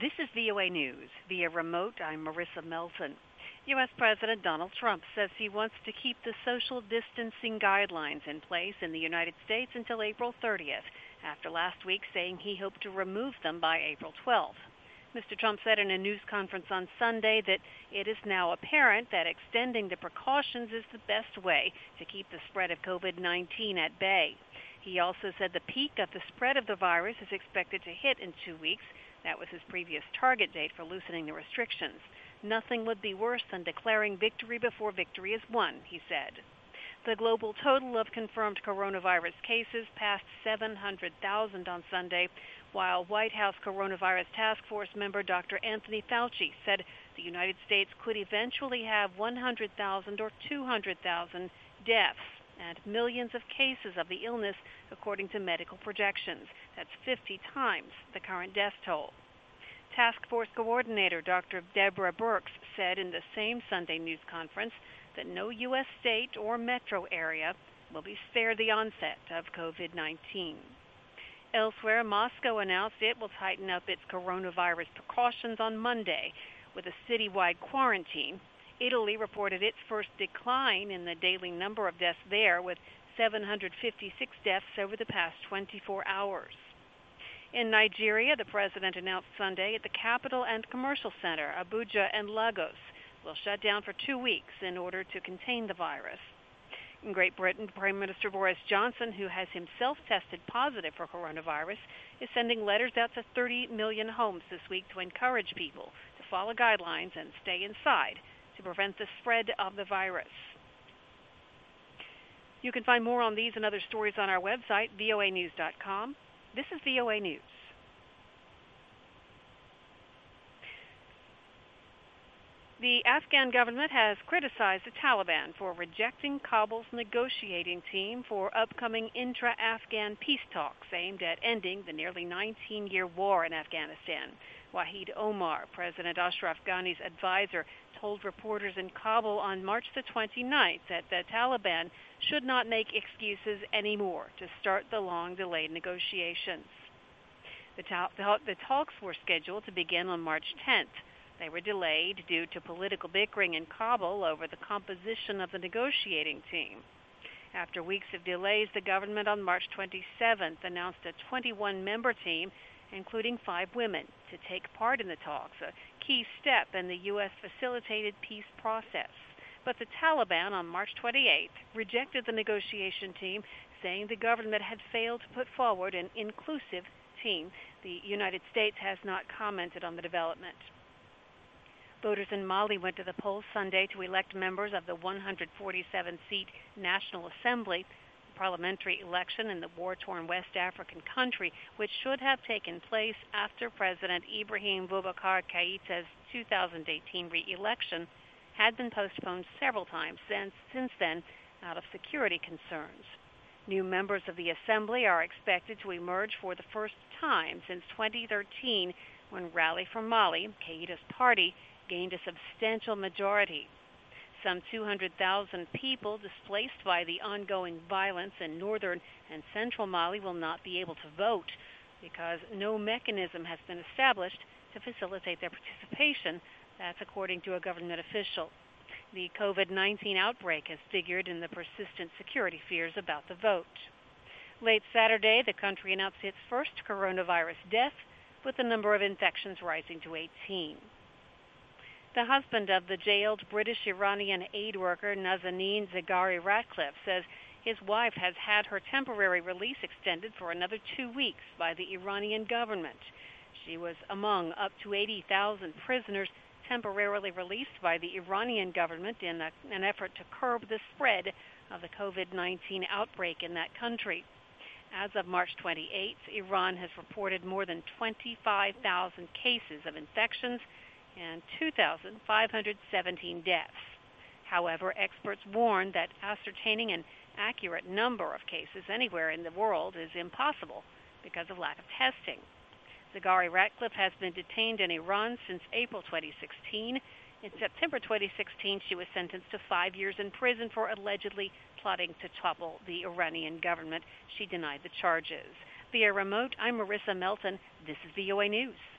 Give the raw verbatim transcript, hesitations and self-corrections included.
This is V O A News. Via remote, I'm Marissa Melton. U S. President Donald Trump says he wants to keep the social distancing guidelines in place in the United States until April thirtieth, after last week saying he hoped to remove them by April twelfth. Mister Trump said in a news conference on Sunday that it is now apparent that extending the precautions is the best way to keep the spread of COVID nineteen at bay. He also said the peak of the spread of the virus is expected to hit in two weeks. That was his previous target date for loosening the restrictions. Nothing would be worse than declaring victory before victory is won, he said. The global total of confirmed coronavirus cases passed seven hundred thousand on Sunday, while White House Coronavirus Task Force member Doctor Anthony Fauci said the United States could eventually have one hundred thousand or two hundred thousand deaths and millions of cases of the illness, according to medical projections. That's fifty times the current death toll. Task Force Coordinator Doctor Deborah Birx said in the same Sunday news conference that no U S state or metro area will be spared the onset of COVID nineteen. Elsewhere, Moscow announced it will tighten up its coronavirus precautions on Monday with a citywide quarantine. Italy reported its first decline in the daily number of deaths there, with seven hundred fifty-six deaths over the past twenty-four hours. In Nigeria, the president announced Sunday at the capital and commercial center, Abuja and Lagos, will shut down for two weeks in order to contain the virus. In Great Britain, Prime Minister Boris Johnson, who has himself tested positive for coronavirus, is sending letters out to thirty million homes this week to encourage people to follow guidelines and stay inside to prevent the spread of the virus. You can find more on these and other stories on our website, V O A news dot com. This is V O A News. The Afghan government has criticized the Taliban for rejecting Kabul's negotiating team for upcoming intra-Afghan peace talks aimed at ending the nearly nineteen-year war in Afghanistan. Wahid Omar, President Ashraf Ghani's advisor, told reporters in Kabul on March the twenty-ninth that the Taliban should not make excuses anymore to start the long-delayed negotiations. The, ta- the talks were scheduled to begin on March tenth. They were delayed due to political bickering in Kabul over the composition of the negotiating team. After weeks of delays, the government on March twenty-seventh announced a twenty-one member team, including five women, to take part in the talks, a key step in the U S facilitated peace process. But the Taliban on March twenty-eighth rejected the negotiation team, saying the government had failed to put forward an inclusive team. The United States has not commented on the development. Voters in Mali went to the polls Sunday to elect members of the one hundred forty-seven seat National Assembly, a parliamentary election in the war-torn West African country, which should have taken place after President Ibrahim Boubacar Keïta's two thousand eighteen re-election had been postponed several times since, since then out of security concerns. New members of the Assembly are expected to emerge for the first time since twenty thirteen, when Rally for Mali, Keïta's party, gained a substantial majority. Some two hundred thousand people displaced by the ongoing violence in northern and central Mali will not be able to vote because no mechanism has been established to facilitate their participation. That's according to a government official. The COVID nineteen outbreak has figured in the persistent security fears about the vote. Late Saturday, the country announced its first coronavirus death, with the number of infections rising to eighteen. The husband of the jailed British-Iranian aid worker Nazanin Zaghari-Ratcliffe says his wife has had her temporary release extended for another two weeks by the Iranian government. She was among up to eighty thousand prisoners temporarily released by the Iranian government in a, an effort to curb the spread of the COVID nineteen outbreak in that country. As of March twenty-eighth, Iran has reported more than twenty-five thousand cases of infections and two thousand five hundred seventeen deaths. However, experts warn that ascertaining an accurate number of cases anywhere in the world is impossible because of lack of testing. Zaghari-Ratcliffe has been detained in Iran since April twenty sixteen. In September twenty sixteen, she was sentenced to five years in prison for allegedly plotting to topple the Iranian government. She denied the charges. Via remote, I'm Marissa Melton. This is V O A News.